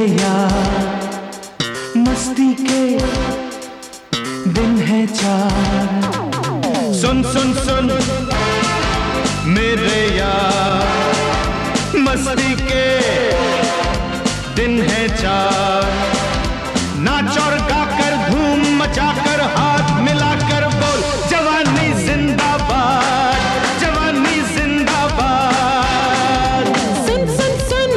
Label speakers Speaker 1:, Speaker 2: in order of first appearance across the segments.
Speaker 1: यार मस्ती के दिन है चार।
Speaker 2: सुन सुन सुन मेरे यार मस्ती के दिन है चार। नाच और गाकर धूम मचाकर हाथ मिलाकर बोल जवानी जिंदाबाद, जवानी जिंदाबाद।
Speaker 3: सुन सुन सुन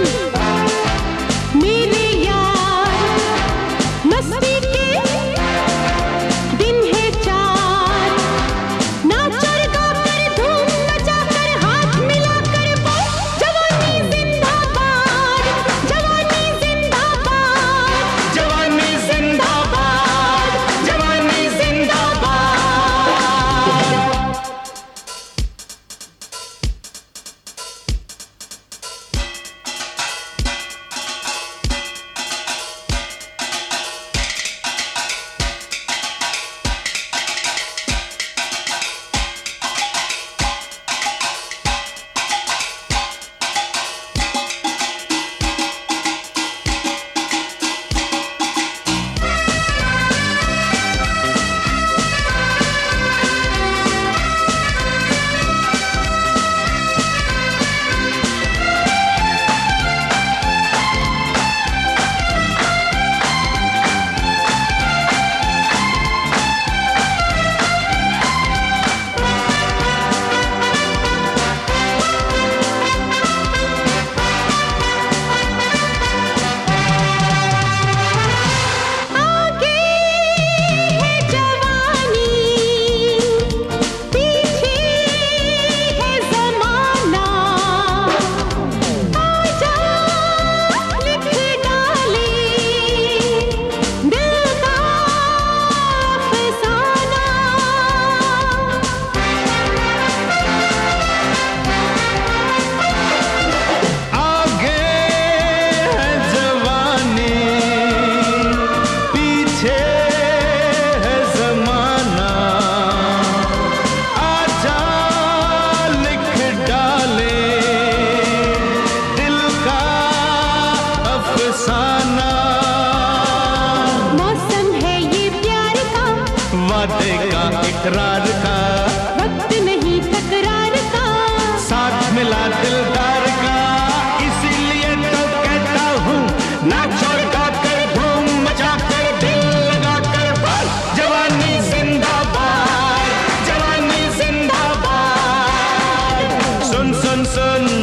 Speaker 3: मेरे यार मस्ती के दिन है चार। नाच और गाकर धूम मचाकर हाथ मिलाकर बोल जवानी जिंदाबाद, जवानी जिंदाबाद,
Speaker 2: जवानी जिंदाबाद, जवानी जिंदाबाद।
Speaker 3: मौसम है ये प्यार का,
Speaker 2: वादे का इकरार का,
Speaker 3: वक्त नहीं तकरार का,
Speaker 2: साथ मिला दिलदार का। इसीलिए तो कहता हूँ नाच और गाकर धूम मचाकर दिल लगाकर बोल जवानी जिंदाबाद, जवानी जिंदाबाद। सुन सुन सुन